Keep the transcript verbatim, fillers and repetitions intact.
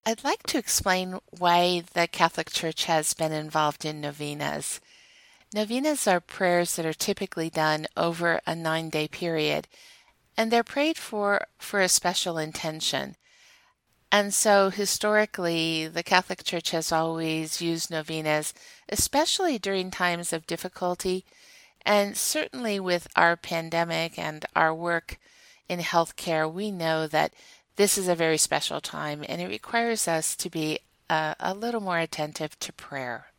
I'd like to explain why the Catholic Church has been involved in novenas. Novenas are prayers that are typically done over a nine day period, and they're prayed for for a special intention. And so historically, the Catholic Church has always used novenas, especially during times of difficulty, and certainly with our pandemic and our work in healthcare, we know that this is a very special time and it requires us to be uh, a little more attentive to prayer.